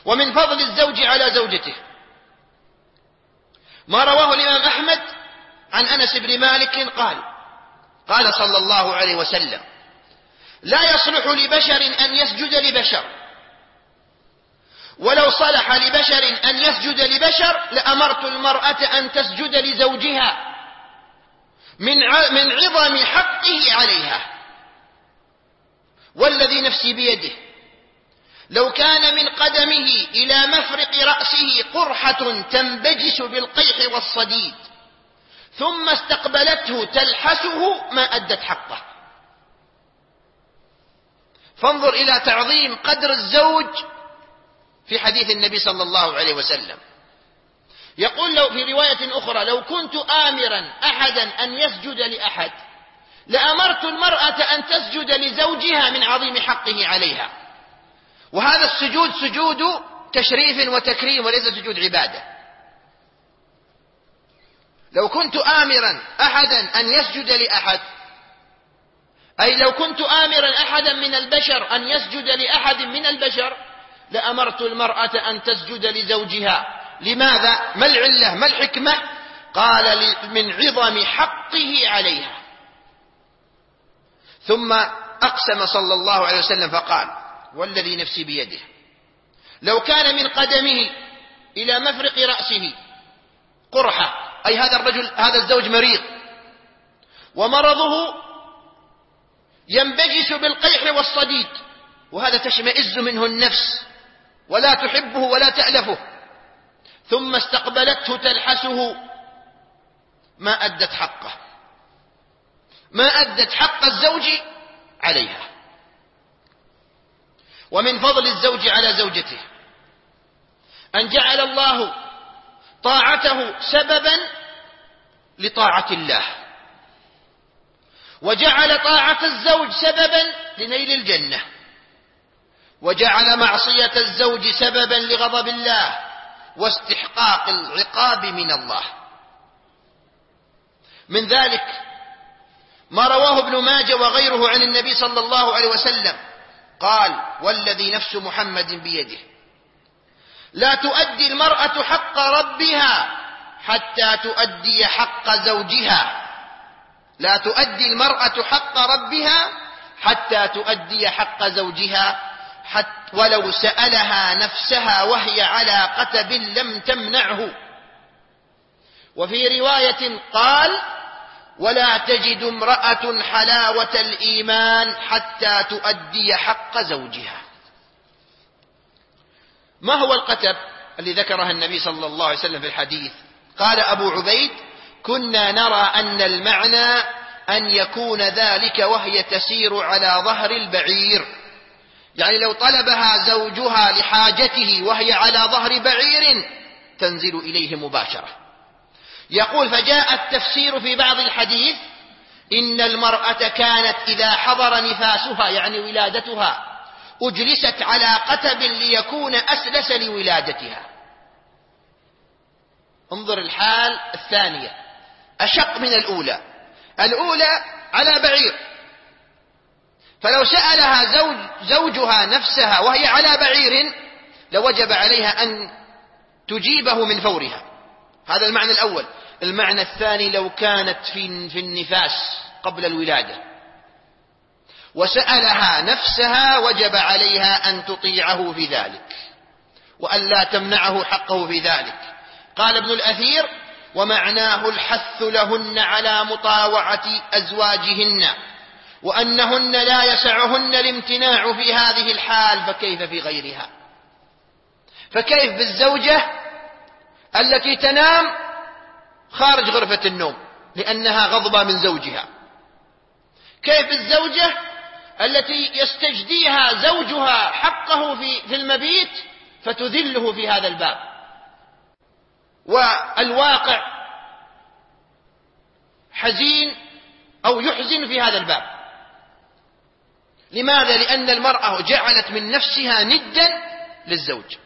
ومن فضل الزوج على زوجته ما رواه الإمام أحمد عن أنس بن مالك قال صلى الله عليه وسلم: لا يصلح لبشر أن يسجد لبشر، ولو صلح لبشر أن يسجد لبشر لأمرت المرأة أن تسجد لزوجها من عظم حقه عليها، والذي نفسي بيده لو كان من قدمه إلى مفرق رأسه قرحة تنبجس بالقيح والصديد ثم استقبلته تلحسه ما أدت حقه. فانظر إلى تعظيم قدر الزوج في حديث النبي صلى الله عليه وسلم. يقول لو في رواية أخرى: لو كنت آمرا أحدا أن يسجد لأحد لأمرت المرأة أن تسجد لزوجها من عظيم حقه عليها. وهذا السجود سجود تشريف وتكريم وليس سجود عبادة. لو كنت آمرا أحدا أن يسجد لأحد، أي لو كنت آمرا أحدا من البشر أن يسجد لأحد من البشر لأمرت المرأة أن تسجد لزوجها. لماذا؟ ما العلة؟ ما الحكمة؟ قال: من عظم حقه عليها. ثم أقسم صلى الله عليه وسلم فقال: والذي نفسي بيده لو كان من قدمه إلى مفرق رأسه قرحة، أي هذا الزوج مريض ومرضه ينبجس بالقيح والصديد، وهذا تشمئز منه النفس ولا تحبه ولا تألفه، ثم استقبلته تلحسه ما أدت حقه، ما أدت حق الزوج عليها. ومن فضل الزوج على زوجته أن جعل الله طاعته سببا لطاعة الله، وجعل طاعة الزوج سببا لنيل الجنة، وجعل معصية الزوج سببا لغضب الله واستحقاق العقاب من الله. من ذلك ما رواه ابن ماجه وغيره عن النبي صلى الله عليه وسلم قال: والذي نفس محمد بيده لا تؤدي المرأة حق ربها حتى تؤدي حق زوجها، لا تؤدي المرأة حق ربها حتى تؤدي حق زوجها، ولو سألها نفسها وهي على قتب لم تمنعه. وفي رواية قال: ولا تجد امرأة حلاوة الإيمان حتى تؤدي حق زوجها. ما هو القتب الذي ذكرها النبي صلى الله عليه وسلم في الحديث؟ قال أبو عبيد: كنا نرى أن المعنى أن يكون ذلك وهي تسير على ظهر البعير، يعني لو طلبها زوجها لحاجته وهي على ظهر بعير تنزل إليه مباشرة. يقول: فجاء التفسير في بعض الحديث إن المرأة كانت إذا حضر نفاسها يعني ولادتها أجلست على قتب ليكون أسلس لولادتها. انظر الحال الثانية أشق من الأولى. الأولى على بعير، فلو سألها زوجها نفسها وهي على بعير لوجب عليها أن تجيبه من فورها. هذا المعنى الأول. المعنى الثاني: لو كانت في النفاس قبل الولادة وسألها نفسها وجب عليها أن تطيعه في ذلك وأن لا تمنعه حقه في ذلك. قال ابن الأثير: ومعناه الحث لهن على مطاوعة أزواجهن، وأنهن لا يسعهن الامتناع في هذه الحال، فكيف في غيرها؟ فكيف بالزوجة التي تنام خارج غرفة النوم لأنها غضبة من زوجها؟ كيف الزوجة التي يستجديها زوجها حقه في المبيت فتذله في هذا الباب؟ والواقع حزين أو يحزن في هذا الباب. لماذا؟ لأن المرأة جعلت من نفسها ندا للزوج.